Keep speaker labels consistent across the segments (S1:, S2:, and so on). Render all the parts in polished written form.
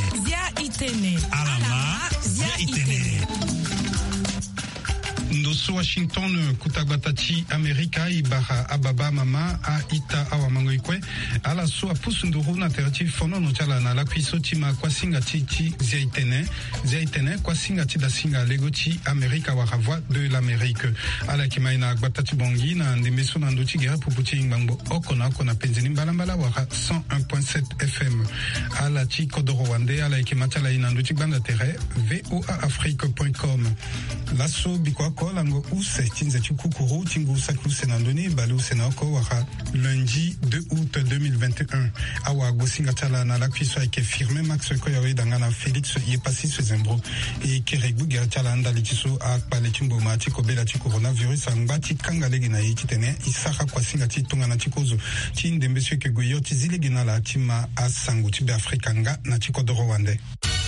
S1: Zia itene.
S2: Alama zia itene.
S3: Ndoso Washington kutabatati Amerika ibara ababa mama a ita awamangoikwe ala so apusunduru na terati fono no chala na la kwisoti ma kwasinga titi ziaitene kwasinga tida singa legoti Amerika wa voix de l'Amérique ala kimaina batati bongi na ndemeso na ndoti gera puputi ngbango okona kona penzeni mbala wa 101.7 FM ala ti kodoro wande ala kimatala ina ndoti gbanda tere voaafrique.com laso bikwa lango use tinza chukukuru tingu saklu senandoni balu senako wara lundi 2 août 2021 awa gosinga tala na la cuisse avec firmé Max Koyori dangana Félix Yepasi Sezembro et Keregu Gertala ndalitiso a paletimbo mati kobela ti coronavirus angati kangalegi na yitene isaka kwa singa ti tungana tikozo ti ndembeswe ke goyo ti zilegi na la tima asangu ti be afrikanga na tikodoro wande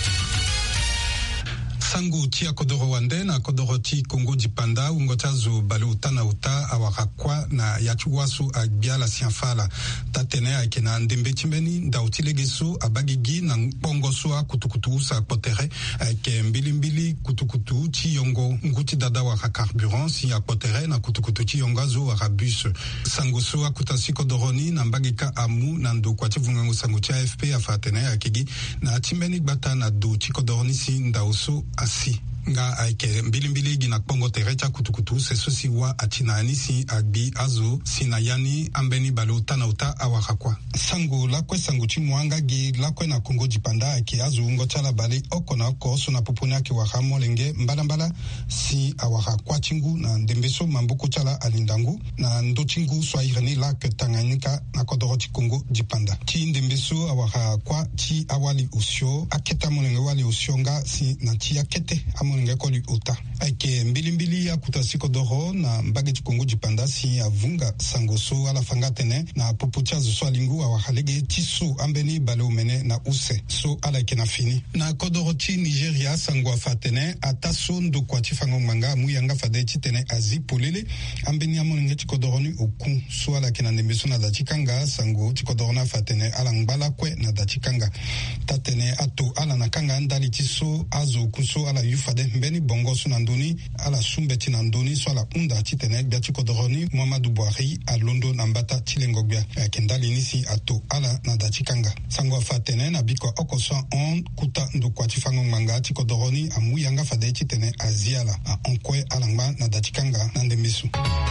S3: sangu tia kodoro wande na kodoro ti Kongo Dipanda ungotazo balu tana uta awarakwa na yachuwasu agbiala sianfala tatene akena ndembe timbeni ndautilegeso abagigi na pongoso a kutukutu sa potere ke mbilimbili kutukutu ti yongo nguti dada wa carburant si a potere na kutukutu ti yongazo wa bus sangu so akutasi kodoroni na mbagika amu na ndo kwati vungango sangu ti AFP afatene akigi na timbeni gbata na do ti kodoroni si ndauso asi nga aike mbilimbili gina kongo terecha kutukutu sesosi wa atinani si agbi azo sinayani ambeni balo tanauta awarakwa sango lakwe sango chimwanga gi lakwe na Kongo Dipanda ake azo ungo chala bale okona oko so na poponi ake wahamo lenge mbala si awarakwa chingu na ndembeso mambuko chala alindangu na ndo chingu swahirani lak Tanganyika na kodoroti Kongo Dipanda ti ndembeso awarakwa ti awali usio aketa molenge wali usionga si na ti akete amonenge koli uta ake mbilimbili ya kutasiko doro na mbageti Kongo Dipanda si avunga sangoso ala fangatene na popucha zo lingu awahalege tisu ambeni bale umene na use so ala kena fini na kodoroti Nigeria sango afatene ataso ndo kwati fango manga muyanga fadeti tene azi polele ambeni amonenge tikodoroni oku so ala kena nembeso na datikanga sango tikodorona fatene ala ngbala kwe na datikanga tatene ato ala nakanga ndali tiso azo kuso ala yufade mbeni bongo so nandoni ala sumbeti nandoni so ala unda titene biati kodoroni Muhammadu Buhari a London ambata tilengogbia kendali nisi ato ala na datikanga sango afatene na biko okoso on kuta ndo kwati fango manga tikodoroni amuyanga fade titene aziala a onkwe alangba na datikanga na ndemisu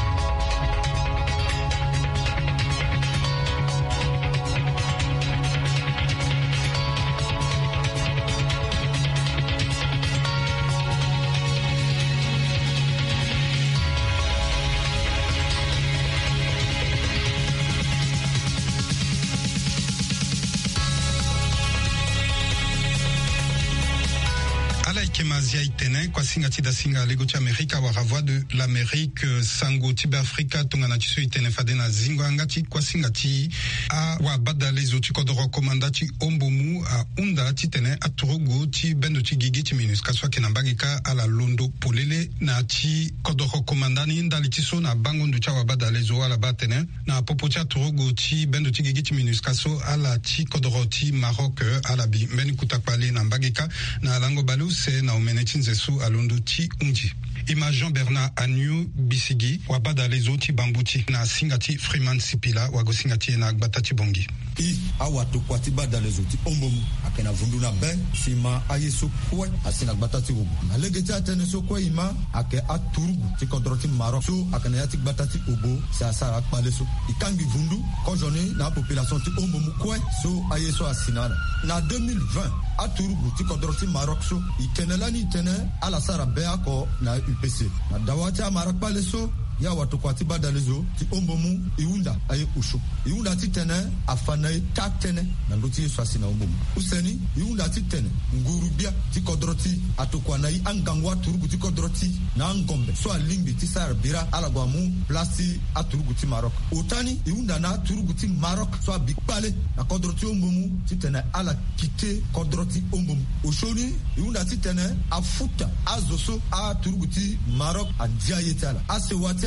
S3: Mazia itene kwa singa tida singa lego ti Amerika wa voix de l'Amérique sango ti Afrika tungana ti so itene fade na zingo angati kwa singa ti a wa badale zo ti kodoro komanda ti ombomu a unda ti tene aturugo ti bendo ti gigi ti minus kaswa ke na mbagika ala londo polele na ti kodoro komanda ni ndali ti so na bango ndu cha wa badale zo ala batene na popo ti aturugo ti bendo ti gigi ti minus kaso ala ti kodoro ti Maroc ala bi mbeni kutakpale na mbagika na lango balu se na omeneti nzesu alondo ti unji ima Jean-Bernard Agnew Bisigi wabada lezo ti bambuti na singati Freeman Sipila wago singati na batati bongi
S4: I awatu kwati bada lezo ti ombomu akena vundu na be sima ayeso kwe asina batati obo na legeti atene so kwe ima ake aturugu ti kontroti Maroc so akena yati batati obo sa sara akpale so ikangi vundu kojoni na population ti ombomu kwe so ayeso asinana na 2020 aturugu ti kontroti Maroc so itenelani itene ala sara be ako na UPC na dawati Maroc pale so ya watu kwa tiba dalezo ti ombomu iunda aye ushu iunda ti tene afana ta tene na ndoti yesu asina ombomu useni iunda ti tene ngurubia ti kodroti atokwa na angangwa turugu ti kodroti na ngombe so alimbi ti sar bira alagwamu plasti aturugu ti Maroc otani iunda na turugu ti Maroc so abikpale na kodroti ombomu ti tene ala kite kodroti ombomu oshoni iunda ti tene afuta azoso a turugu ti Maroc adia yetala asewati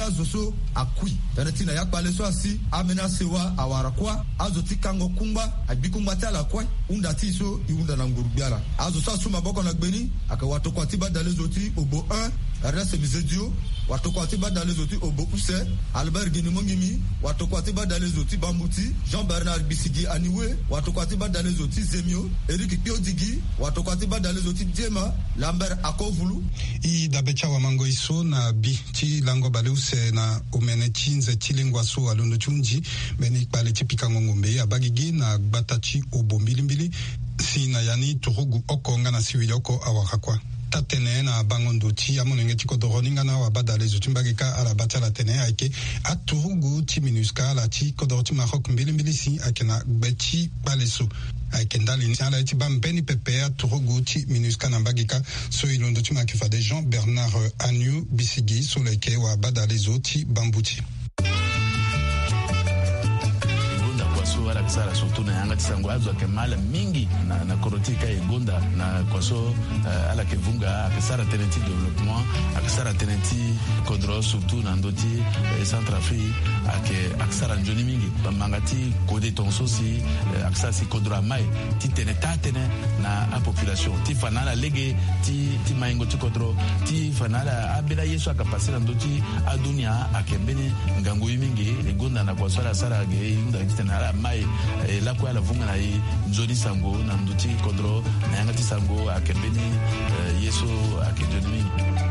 S4: azoso akui tanatina yakbale so asi amena sewa awarakwa azoti kango kumba abikumba tala kwa unda tiso iunda na ngurbiara azoso asuma boko na gbeni akawato kwa tiba dans les outils obo 1 Ernest Mizedio watoko atiba dans les outils obo Use Albert Ginimongimi watoko atiba dans les outils Bambuti Jean-Bernard Bisigi Aniwe watoko atiba dans les outils Zemio Eric Piodigi watoko atiba dans les outils Djema Lambert Akovulu
S3: I dabecha wa mango iso na bi ti lango baleuse na umene chinze chilingwa so alundo chunji beni pale chipika ngongombe abagigi na batachi obo mbilimbili si na yani turugu okonga na siwili oko awakakwa tatene na bangondo ti amonenge ti kodoroni ngana wa badale zutimbagika ala batala tene aike aturugu ti minuska la ti kodoro ti Maroc mbilimbili si akena bechi baleso aike ndali ala ti bambeni pepe aturugu ti minuska na mbagika so ilondo ti makifa de Jean-Bernard Agnew Bisigi so leke wa badale zo ti bambuti
S1: wala kisara surtout na yanga tisango azo ke mala mingi na korotika egonda na kwaso ala ke vunga akisara tenenti développement akisara tenenti kodro surtout na ndoti Centrafrique akisara njoni mingi bamangati kode tonso si akisara si kodro mai ti tenetane na a population ti fanala lege ti maingo ti kodro ti fanala abela yeso akapasira ndoti adunia akembeni ngango mingi egonda na kwaso ala sara ge inda tenala mai la kwa la vunga na nzoni sango na nduti kodro na yanga ti sango akembeni yeso akendoni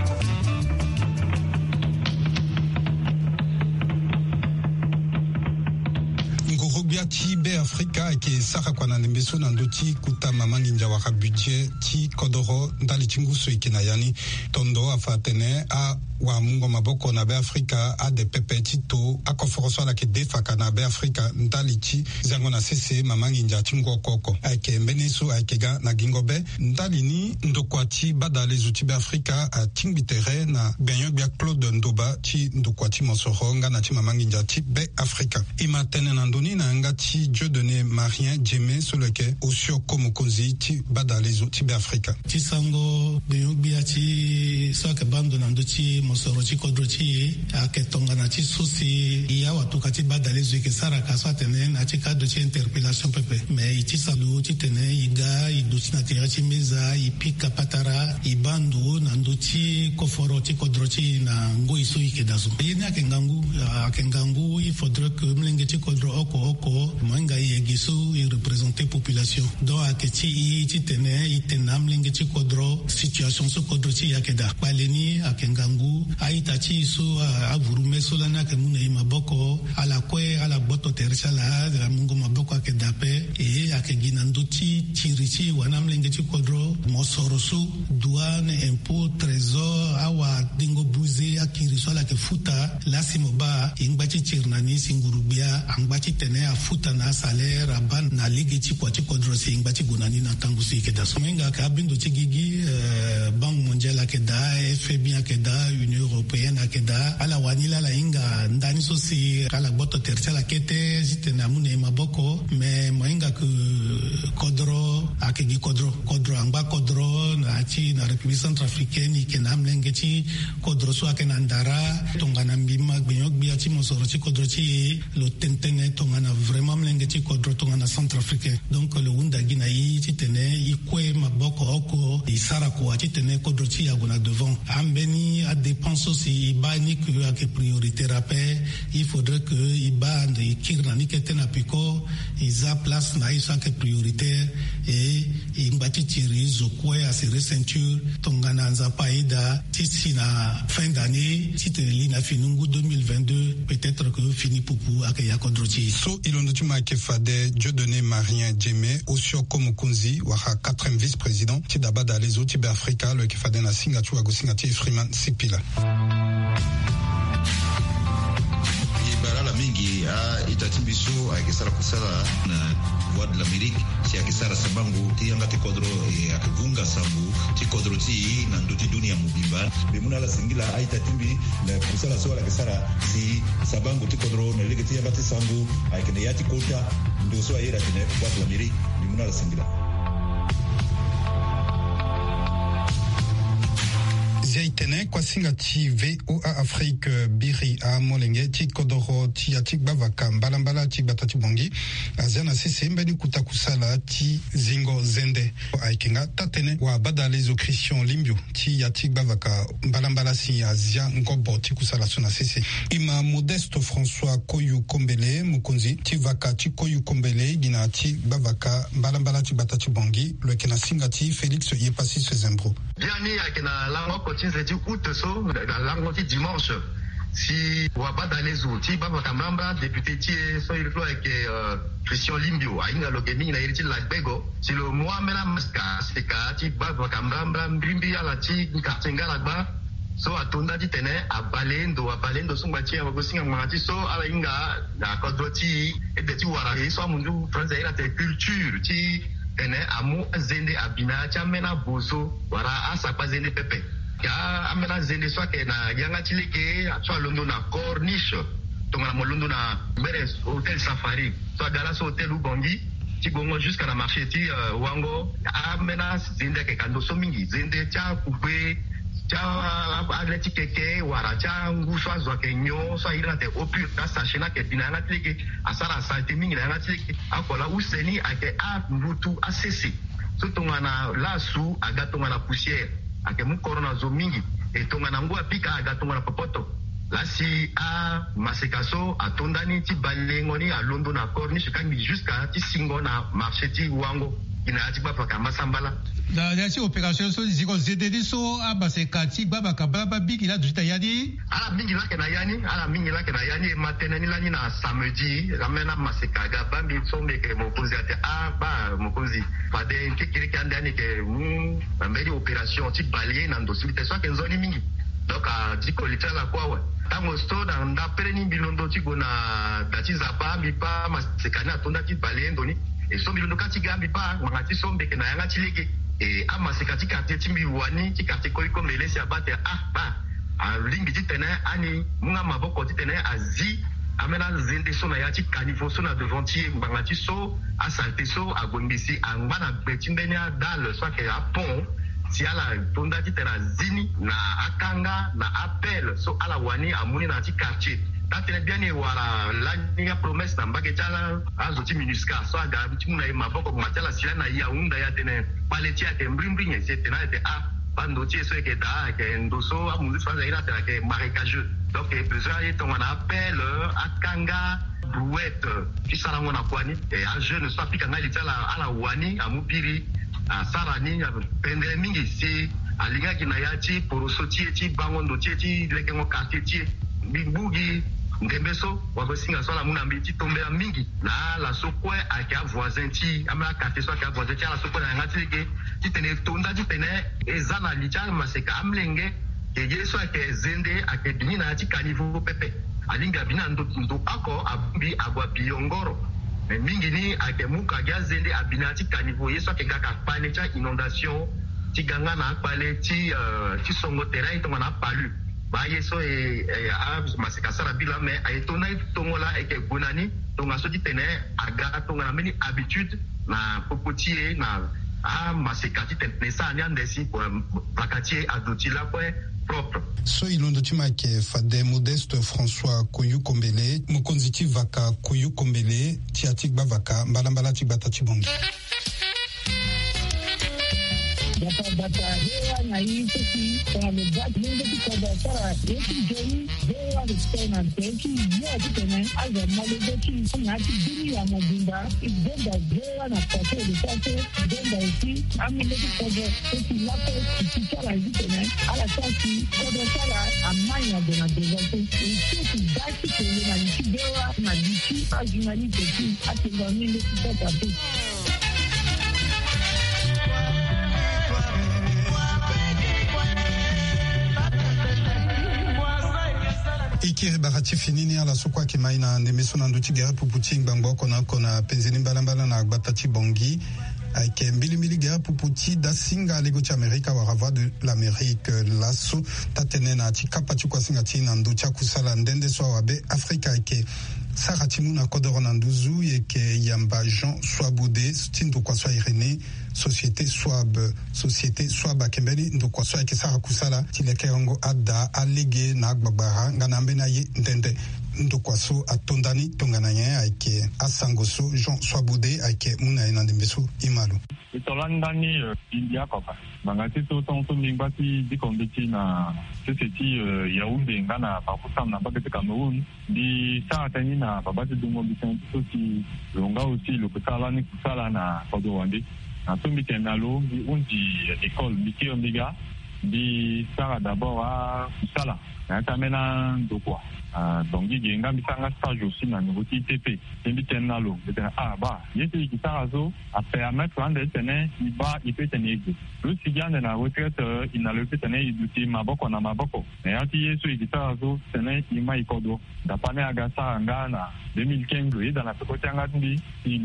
S3: ti be Afrika ke saka kwa na nembeso na ndoti kuta mamangi njawaka budget ti kodoro ndali chinguso ikina yani tondo afatene a wa mungo maboko na be Afrika a de pepe tito akoforoso la ke defaka na be Afrika ndali chi zango na sese mamangi nja chingo koko ake mbeneso ake ga na gingobe ndali ni ndokwati badale zuti be Afrika a tingbitere na benyo bia Claude Ndoba ti ndokwati mosoronga na ti mamangi nja ti be Afrika imatene na ndoni na ngati Dieudonné Marien Djemé sur lequel Osio Komokozi ti badale zuti be Afrika
S5: ti sango benyo bia ti soka bando na ndoti mosoro ti kodro ti aketonga na ti sosi ya watu kati badale zuke sara kaswa tene na ti kadro ti interpellation pepe mais iti salu ti tene iga iduti na tira ti meza ipika patara ibandu na ndoti koforo ti kodro ti na ngo iso ike dazo yene akengangu il faudrait que mlenge ti kodro oko mwenga yegiso i représenter population donc aketi ti tene itena mlenge ti kodro situation so kodro ti yakeda baleni akengangu aita ti so avurume so lana ke muna maboko ala kwe ala boto tersala mungo maboko akeda pe e akegina ndoti tirichi wana mlenge ti kodro mosoro so douane impôt trésor awa dingo buze akiriso la ke futa lasimo ba ingbachi tirnani singurubia angbachi tene afuta na salaire aban na ligi ti kwa ti kodro si ingbachi gunani na tangu si ke da so menga ka bindo ti gigi banque mondiale akeda FMI akeda Union européenne akeda ala wanila la inga ndani so si kala boto tertiala kete jitena mune maboko me moinga ku kodro akegi kodro angba kodro na ti na République centrafricaine ikena mlenge ti kodro so akena ndara tongana mbima gbenyok bia ti mosoro ti kodro ti lo tentene tongana vraiment mlenge ti kodro tongana centrafricain donc le wunda gina yi ti tene ikwe maboko oko isara ko ti tene kodro ti yagona devant ambeni a dépense aussi iba ni que ake priorité rappel il faudrait que iba de kirna ni ketena piko isa place na isa ke prioritaire et imbati tiri zokwe a serrer ceinture tongana nzapa ida tisi na fin d'année titeli na finungu 2022 peut-être que fini pupu ake yakodrochi
S3: so ilondo tuma ke fade Dieudonné Marien Djemé Osio Komokunzi wa 4e vice-président ti daba dans les outils Afrika le ke fade na Singapore agosingati Freeman Sipila
S6: barala mingi itatimbiso akisara kusala na voix de l'Amérique si akisara sabangu ti yanga te kodro akivunga sambu ti kodro ti na ndoti dunia mubimba bimuna la singila aitatimbi na kusala so la kisara si sabangu ti kodro na lege ti yanga te sangu aikene yati kota ndo so ayira tene voix de l'Amérique bimuna la singila
S3: Zaite tene kwa singa ti VOA Afrique biri a molenge ti kodoro ti atik bavaka mbalambala ti batati bongi azana sese mbeni kutakusala ti zingo zende aikenga tatene wa badalezo Christian Limbio ti atik bavaka mbalambala si azia ngobo ti kusala sona sese ima Modeste François Koyu Kombele mukonzi ti vaka ti Koyu Kombele gina ti bavaka mbalambala ti batati bongi lwekena singa ti Félix Yepasi Sezembro
S7: biani akena lango kotinze ti uteso lango ti dimanche si wabada les outils baba kamamba député ti so il faut que Christian Limbio ainga lokemi na iriti la bego si le mois mena maska seka ti baba kamamba mbrimbi ala ti katenga la ba so atonda ti tene abalendo sumba ti agosinga ngati so ala inga na kodoti e de ti wara so mundu français ila te culture ti tene amu zende abina ti amena bozo wara asa pa zende pepe ya amena zende so ke na yanga tileke so londo na corniche tonga mo londo na meres hotel safari so dala so hotel ubongi ti gongo jusqu'à la marché ti wango amena zende ke kando so mingi zende cha kubwe cha aleti keke wara cha nguswa zo ke nyo so ira te opu ta sachena ke binanga tileke asara salte mingi na tileke akola useni ake a mbutu asese so tonga na lasu aga tonga na poussière ake mu corona zo mingi e tonga na ngua pika aga tonga na popoto lasi a masekaso atondani ti balengo ni alondo na corniche kangi jusqu'à ti singo na marché ti wango ina ati bapa ka masambala
S8: da si opération so ziko zededi so abaseka ti baba ka baba bigi la duta yadi
S7: ala mingi la ke na yani matenani la ni na samedi ramena maseka ga bambi so meke mokozi ate ba mokozi fade kekiri kandani ke mbeli opération ti balier na ndosi te so ke nzoni mingi donc a diko litala kwa tango sto na ndapere bilondo ti gona dati zapa mi pa maseka na tonda ti balier ndoni e so bilondo kati gambi pa mangati so mbeke na yanga tileke e amaseka ti quartier ti mbiwani ti quartier Koyu Kombele si abate lingi ti tene ani munga maboko ti tene azi amena zende so na ya ti caniveau so na devant ti mbanga ti so asalte so agongisi angba na gbe ti mbeni adale so ayeke apon si ala tonda ti tene azini na akanga na appel so ala wani amuni na ti quartier tatene biani wala la promesse na mbage chala azo ti minusca so aga ti muna e maboko matala sila na ya unda ya tene pale ti ate mbrimbi nye se tena ete bando ti so ke da ke ndoso amuzi fanza ina tena ke marécageux donc e besoin e tonga na appel akanga brouette ti sala ngona kwani e a jeune so apika ngai tala ala wani amupiri sara ni pendele mingi si alingaki na ya ti poroso ti bangondo ti leke ngo quartier ti bibugi ngembeso wakosinga so la muna mbiti tombela mingi na la sokwe ake voisin ti amela quartier so ake voisin ti ala sokwe na ngati ke ti tene tonda ti tene ezana licha maseka amlenge ke yeso ake zende ake bini na ti caniveau pepe alinga bina ndo ako abumbi agwa biongoro mingi ni ake muka ga zende abina ti caniveau yeso ake gaka pane cha inondation ti ganga na akpale ti songo terrain to na palu ba yeso maseka sara bila me ayetona tongola eke gonani tonga so ti tene aga tonga na meni habitude na popotie na maseka ti tene sa ni andesi bakatie adoti la kwe propre
S3: so ilondo ti make fade Modeste François Koyu Kombele mokonzi ti vaka Koyu Kombele ti atik bavaka mbalambala ti gbata ti bongi
S9: bata hewa na hii sisi kwa mebati mungu tukada sara yeki joni hewa ristena teki yeki tene aza malezeki ngati dini ya mabunda igenda hewa na pate de pate igenda isi amile tukada teki lapo tukichala hizi tene ala sasi kodo sara amanya dona dezate isi daki kwenye na nchi hewa na nchi ajunali teki atinga mile tukada teki
S3: ikiri bakati finini ala sokwa ke mai na ndemeso na nduti gere puputi ngbangbo kona penzeni mbalambala na agbata ti bongi ayeke mbilimbili gere puputi da singa lego ti amerika wara voix de l'amérique laso tatene na ti kapa ti kuasinga ti na ndu ti akusala ndende so awabe afrika ayeke saratimu na kodoro na nduzu yeke yamba Jean Swaboude tindo kwa swa Irene société swab akembeni ndo kwa swa yeke sara kusala tileke ongo ada alege na agbabara nganambe na ye ndende ndo kwa so atondani tongananye aike asangoso Jean Swaboude aike muna inandimbeso imalu
S10: itolandani India kopa bangati to tonto mingbati di kombeti na société Yaoundé ngana pakusa na bagati Cameroun di saatani na babati dungo bisanto ti longa aussi le kusala ni kusala na kodowande na tumbi tenalo di undi école Miki Omega di sara d'abord à kusala na tamena ndokwa donc il y a un stage aussi dans le TP il tenalo yete kitarazo a permettre de tenir il peut tenir le sigan de la retraite il n'a le fait tenir il maboko na maboko mais ati yeso kitarazo tenir il ma ikodo dapane agasa ngana 2015 dans la côté ngandi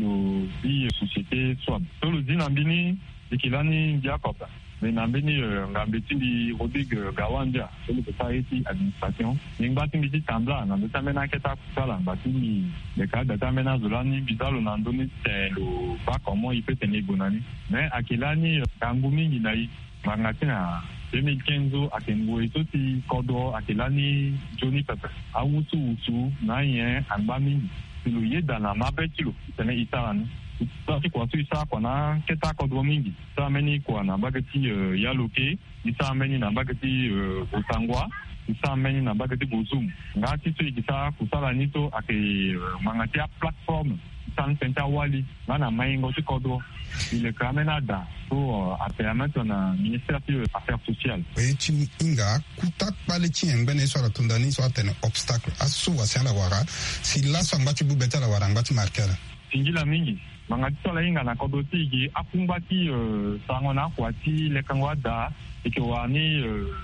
S10: il société soit tout le dinambini ikilani Jacob mais nambeni ngambeti Rodrigue Gawanja le société administration ningati mbiti tambla na tamena keta kusala mbati le cadre tamena zolani bizalo na ndoni telo pas comment il peut tenir gonani mais akilani kangumi nginai mangatina 2015 akengo etoti kodo akilani Johnny Pepper awutu na yen ambami lo yeda na mabetilo tene itarani Sasi kwa sui sa kwa na keta kodwa mingi. Sa meni kwa na bagati yaloke, isa meni na bagati Osangwa, isa meni na bagati Bozum. Ngati sui kisa kusala nito ake mangatia platform san penta wali ngana maingo ti kodwa. Ile kamena da so a permettre na ministère des affaires sociales.
S3: Eti inga kutak pale chi ngene so la tundani so atene obstacle asu wasala wara si la so ngati bubeta la wara ngati markera.
S10: Singila mingi mangatitola inga na kodotigi akumbati sangona kwati lekangwada ikiwani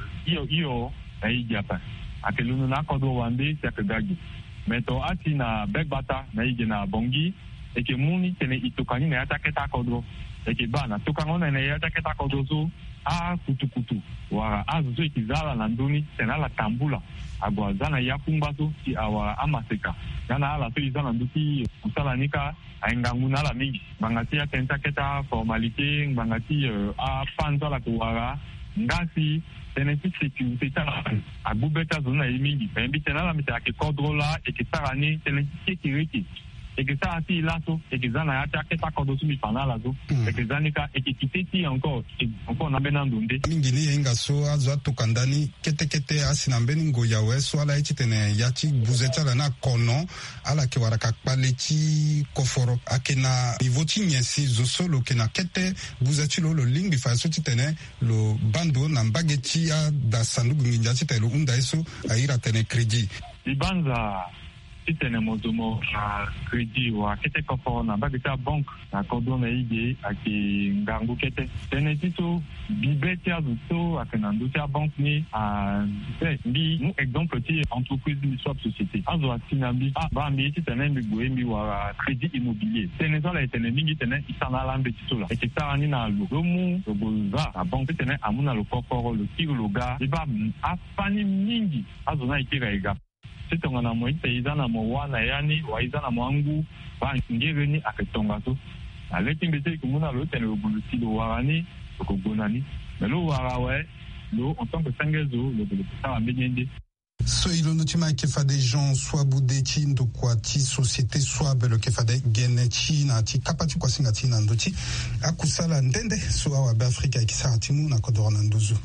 S10: iyo na ijapa akelunu na kodo wande yakagagi meto ati na begbata na ige na bongi eke muni tene itukani na yataketa kodo eke bana tukangona na yataketa kodo zo a kutukutu wa azu ikizala na nduni tena la tambula agwazana yakumbazo ti awa amaseka yana ala to izana nduki kusalanika aingangu na la mingi bangati ya keta formalité bangati a panza la kuwara ngasi tenesi sécurité tala agubeta zona mingi pembi tena la mita ke kodrola e ke sarani tenesi sécurité et que ça a été là tout et que ça n'a pas été encore sous mi pendant la zo et que ça n'est pas et que kititi encore na benandunde
S3: mingini yenga so azwa tokandani kete asinambeni ngoya weso ala itene yachi buzeta na kono ala ke waraka paleti koforo akena nivoti nyesi zo solo kena kete buzeti lo lingbi fa so tene lo bando na mbageti ya da sandugu nginja telo unda eso aira tene credit
S10: ibanza tene mozumo kredi wa kete kofo na bagita bank na kodo na ige aki ngangu kete tene tito bibeti azuto akenandu tia bank ni bi mu exemple ti entreprise ni swap société azo atinambi ba mi tene mbigo mi wa crédit immobilier tene so la tene mingi tene isana la mbetito la eke tarani na lo mu boza a bank tene amuna lo kofo lo kiloga iba afani mingi azo na ikira ega sitonga na mo itezana mo wana yani waizana mwangu ba ngireni aketonga to aleti mbete kumuna lo tene obuluti lo warani kogonani melo warawe lo en tant que sangezo lo ça ambenyende
S3: so ilono tima kefa des gens soit boudeti ndo kwa ti société soit belo kefa de genechi na ti kapati kwa singa ti na ndoti akusala ndende so wa Afrika ikisa timu na kodorana nduzu.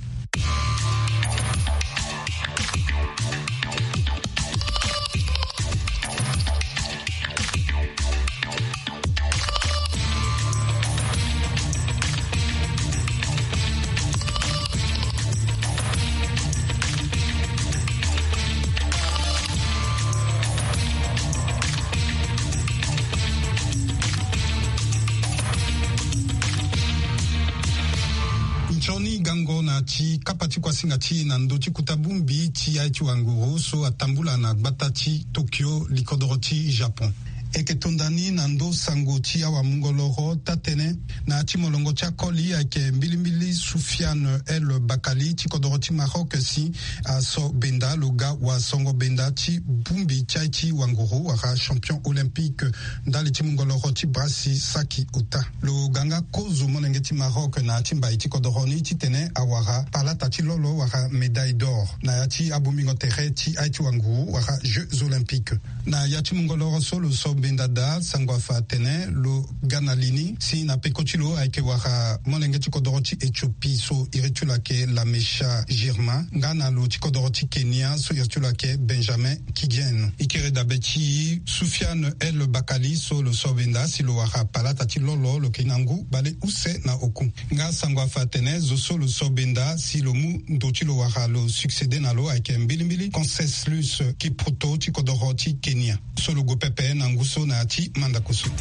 S3: Kapati kwa singa chi na ndoti kutabumbi chi aichi wanguru so atambula na batati Tokyo likodoroti Japon. Eke tondani na ndo sango chi awa mungoloro tatene na chi molongo cha koli ake mbilimbili sufi Soufiane El Bakali tikodoroti Maroc si a so benda loga wa songo benda ti bumbi chaichi wanguru waka champion olympique ndali ti mungoloroti brasi saki uta lo ganga kozu monengeti Maroc na timba tikodoroni ti tene awara palata ti lolo waka médaille d'or na yati abumingo tere ti aiti wanguru waka Jeux olympiques na yati mungoloro solo so benda da sangwa fa tene lo ganalini si na pekotilo aike waka monengeti kodoroti Ethiopie so iritula ke la Mesha Girma ngana lo tikodoroti Kenya so iritula ke Benjamin Kidien ikere dabeti Soufiane El Bakali so lo sobenda si lo waka palata ti lolo lo kinangu bale use na oku nga sangwa fatene zo so lo sobenda si lo mu ndoti lo waka lo succéder na lo aike mbilimbili Conseslus Kipruto tikodoroti Kenya so lo go pepe na nguso na ti mandakusu.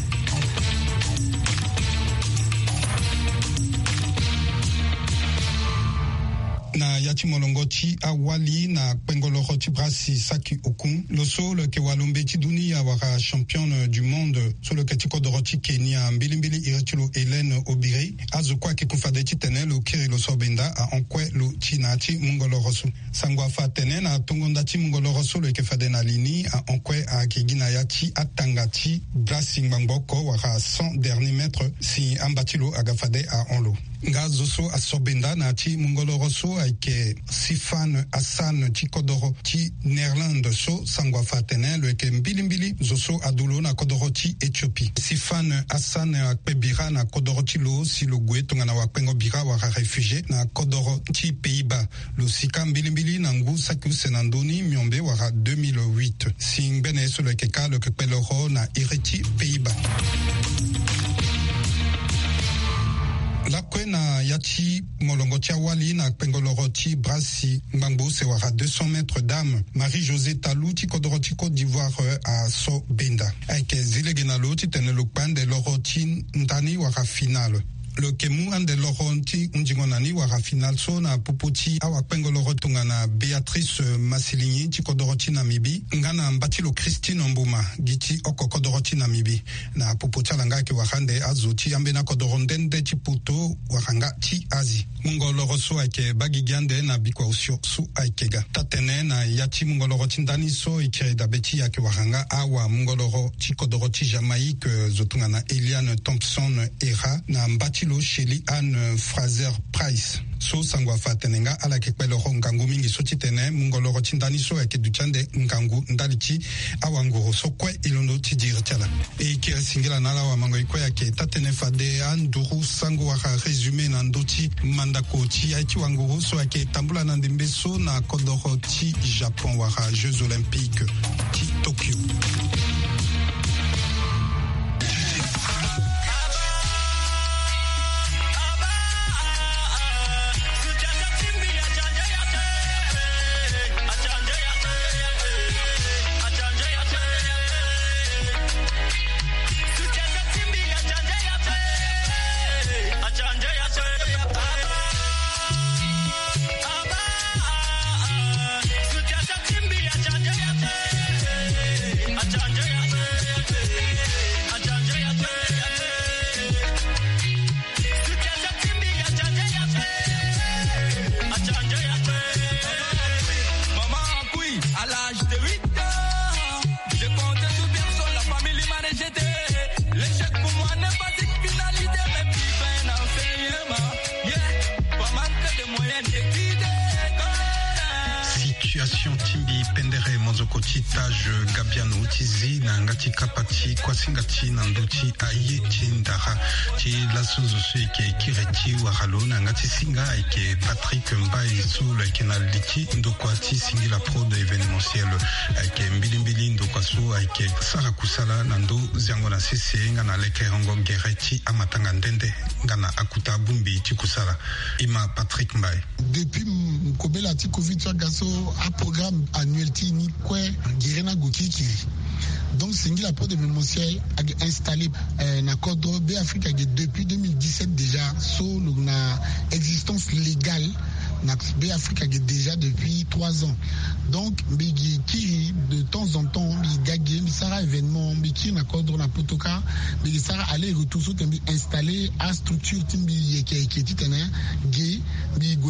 S3: Na yati molongoti awali na pengoloroti brasi saki okun loso le ke walombe ti dunia waka championne du monde so le ketiko doroti Kenya mbilimbili iritulo Hélène Obiri azukwa ke kufade ti tene lo kiri lo sobenda a onkwe lo chinati mungolorosu sangwa fa tene na tungonda ti mungolorosu le ke fade na lini a onkwe a kigina yati atangati brasi ngbangoko waka 100 dernier mètre si ambatilo agafade a onlo nga zoso asobenda na ti mungoloroso aike Sifan Hassan ti kodoro ti Néerlande so sangwa fatene lo eke mbilimbili zoso adulo na kodoro ti Éthiopie Sifan Hassan akpe bira na kodoro ti lo si lo gue tongana wakpengo bira waka réfugié na kodoro ti Pays-Bas lo sika mbilimbili na ngu saku senandoni miombe waka 2008 si ngbene so lo eke ka lo kekpe loro na iri ti Pays-Bas. Lakwe na yati molongoti awali na pengoloroti brasi ngbangbo se waka 200 mètres d'âme Marie-Josée Talou ti kodoroti Côte d'Ivoire a so benda aike zilegenalo ti tene lukpande loroti ntani waka final lo kemu ande loronti unjingonani waka final so na popoti awa pengo lorotunga na Beatrice Masilinyi ti kodoroti Namibi ngana mbatilo Christine Mbuma giti oko kodoroti Namibi na popoti alanga ke wakande azoti ambe na kodorondende ti poto wakanga ti Azi mungoloro so ake bagigiande na bikwa usio su aikega tatene na yati mungoloro ti ndani so ikere dabeti ake wakanga awa mungoloro ti kodoroti Jamaïque zotunga na Eliane Thompson Era na mbati Sheli Anne Fraser Price so sangwa fatenenga ala kekpelo ngangu mingi so titene mungoloro tindani so eke duchande ngangu ndalichi awangoro so kwe ilono tidirtala e kire singila nala wa mango ikwe yake tatene fade anduru sango waka resume na ndoti mandako ti aiti wangoro so ake tambula na ndembe so na kodoro ti Japon waka Jeux olympiques ti Tokyo. Timbi pendere mozokoti taj gabiano tizi na ngati kapati kwasingati na nduti aye tindara ti lasunzo ke kireti waralo na ngati singa ike Patrick Mbaye sula ke na liki ndokwati singila pro de événementiel ike mbilimbili ndokwaso ike sara kusala na ndo ziango na sese nga na leke rongo gereti amatanga ndende nga na akuta bumbi ti kusala ima Patrick Mbaye
S11: depuis mkobela ti covid so gaso a programme annuel ti ni kwe girena gokiki donc singila pro de événementiel a installé na Kodro B Afrique depuis 2017 déjà so na existence légale na B Afrique déjà depuis 3 ans. Donc mbigi qui de temps en temps mbigi sara événement mbigi na Kodro na Potoka mbigi sara aller retour so tembi installé à structure timbi qui titana gay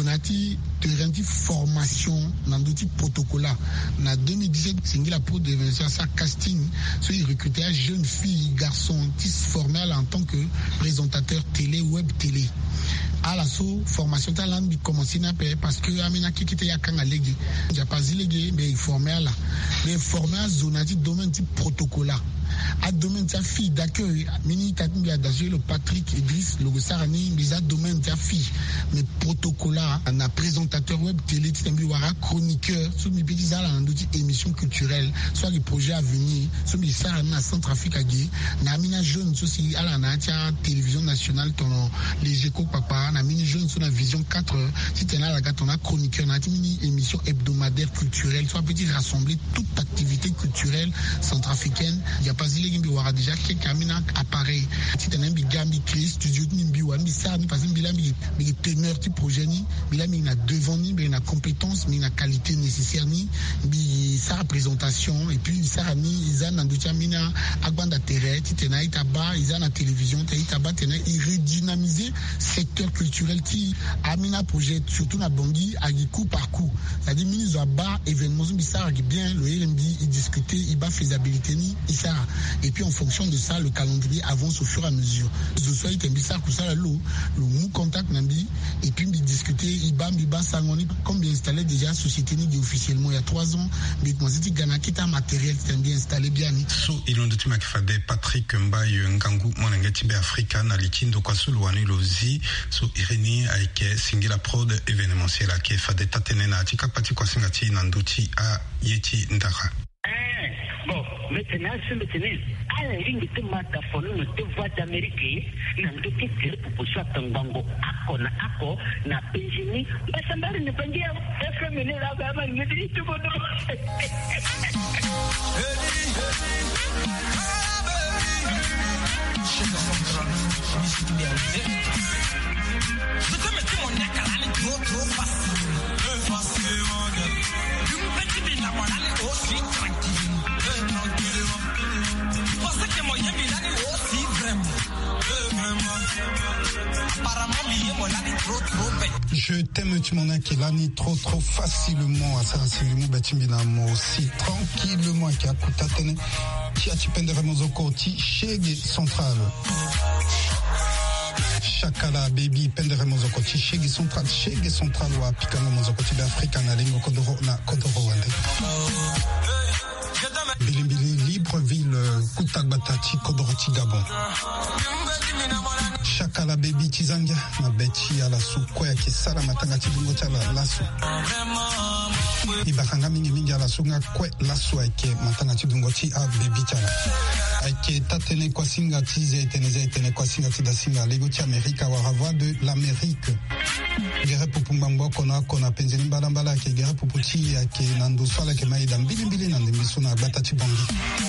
S11: nati terrain formation dans d'autres protocoles. En 2017, c'est la pour devenir ça casting, so il recrutait un jeune fille, garçon, qui se formait en tant que présentateur télé, web télé. À la formation talent bi commencer na parce que amina qui était yakanga legi j'ai pas legi mais il formé à la mais formé à zone di domaine type protocole à domaine ta fille d'accueil mini tatimbi adagé le Patrick Idriss le Sarani mais domaine ta fille mais protocole na présentateur web télé timbi wara chroniqueur sous mi bizarre dans d'autres émissions culturelles soit les projets à venir sous mi Sarani na Centrafrique agé na amina jeune aussi à la na télévision nationale ton les échos papa na mini jeune sur la vision 4 si tu es là on a chroniqueur na mini émission hebdomadaire culturelle soit petit rassembler toute activité culturelle centrafricaine il y a pas il y aura déjà quelques amina appareil si tu es un bigambi créé studio nimbi wa mi ça ni parce que bilambi mais teneur type projet ni bilambi na devant ni mais na compétence mais na qualité nécessaire ni bi sa représentation et puis ça ni ils ont d'autres amina agbanda terre si tu es na itaba ils ont na télévision itaba tu es redynamiser secteur culturel qui amina projet surtout na Bangui à coup par coup c'est-à-dire ministre à bas événements bizarre qui bien le RMB il discuter il bat faisabilité ni ça et puis en fonction de ça le calendrier avance au fur et à mesure ce soit il bizarre que ça le mou contact nambi et puis il discuter il bat sangoni comme bien installé déjà société ni officiellement il y a 3 ans mais moi c'est Ghana qui t'a matériel c'est bien installé bien ni
S3: so ilondo tima kifade Patrick Mbaye Ngangu monengeti be Africa na likindo kwa suluani lozi so Irini aike singila prod événementiel ake fade tatene na tika pati kwa singati na nduti a yeti ndaka
S12: bon maintenant à la ligne de mataphone de voix d'Amérique na nduti pour soit tangango ako na penjini basambari ne pangia FM ne la gama ne dit tout bon
S13: Je te mettais mon nez à l'année trop facile. Facile, mon gars. Tu me fais dire la monnaie aussi tranquille. Tranquillement. Tu pensais que mon yé l'année aussi vraiment. Apparemment, mon année trop bête.
S3: Je t'aime, tu m'en as qui l'année trop facilement. À ça, c'est le mot bâtiment aussi tranquillement. Qui a coûté à tenir. Qui a tipendé Ramozoko, ti Chege Central. Chakala baby pendere mozoko Chege Central wa pikanga mozoko ti Afrika na lingo kodoro wande. Bilimbili Libreville Kutagbata ti kodoro ti Gabon. Chakala baby tizanga na beti ala sukoya ki sala matanga ti dungo tala lasu. Ibakanga mingi ala sunga kwe lasu ake matanga ti dungo ti a baby tala. Aike tatene kwa singa ti zene kwa singa ti da singa lego ti Amerika wara voix de l'Amérique. Gere pupu mbangbo kona penzeni mbala ke gere pupu ti ake nando swala ke maida mbili nande miso na gbata ti bongi.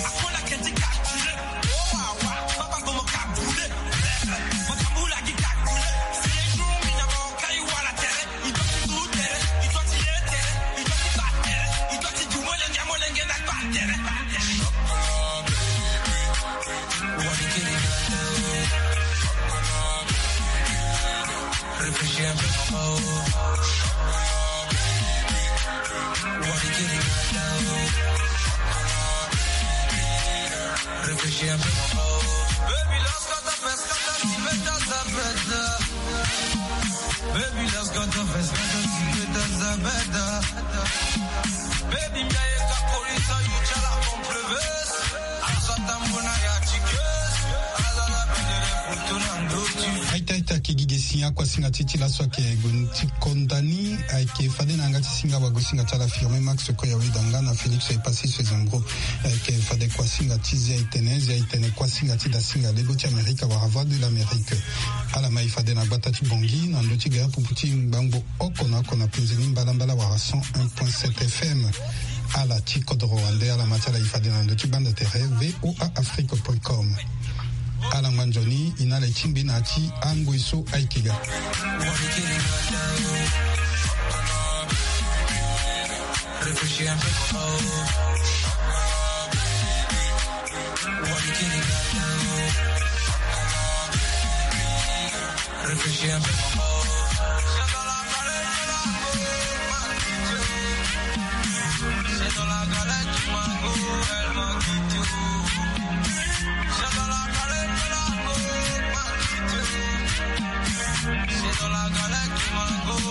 S3: Kwa singa titi la soke gunti kondani aike fade na ngati singa wa gusinga tala firme Max ko ya widanga na Felix ay passé ce zambro aike fade kwa singa tizi aitene kwa singa tida singa lego ti Amerika wa voix de l'Amérique ala mai fade na gbata ti bongi na ndoti ga puputi mbangbo okona pinzeni mbala wa 101.7 FM ala ti kodro wande ala matala ifade na ndoti banda terre voaafrique.com ala manjoni inale chimbi na ti angwiso aikiga
S13: Réfléchis un peu.